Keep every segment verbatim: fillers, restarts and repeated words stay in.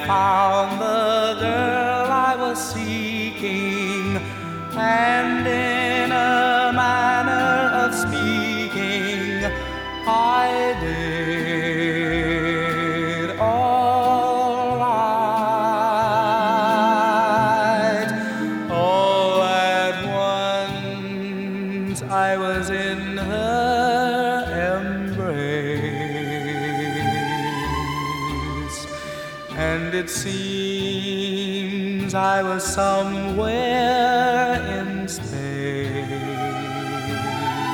found the girl I was seeking, and in a manner of speaking, I did all right. All at once I was in her embrace, and it seems I was somewhere in space,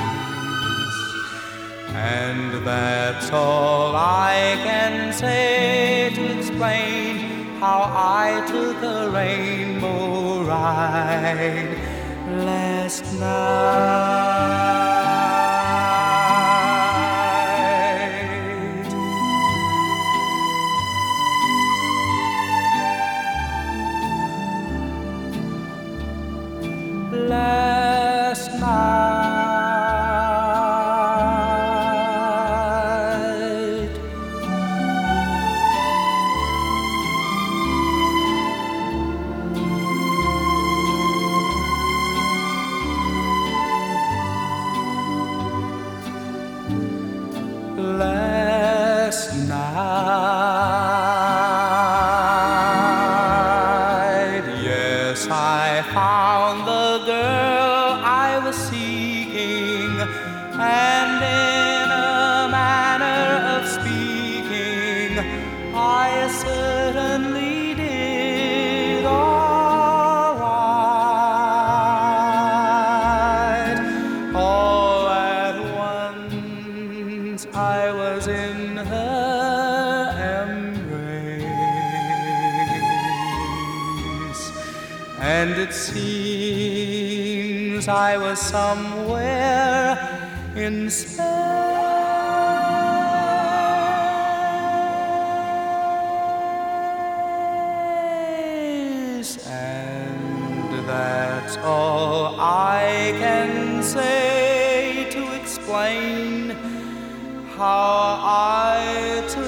and that's all I can say to explain how I took a rainbow ride last night. Last night, last night, yes, I found the girl I was seeking, and in a manner of speaking, I certainly did all right. All at once I was in her embrace, and it seems I was somewhere in space, and that's all I can say to explain how I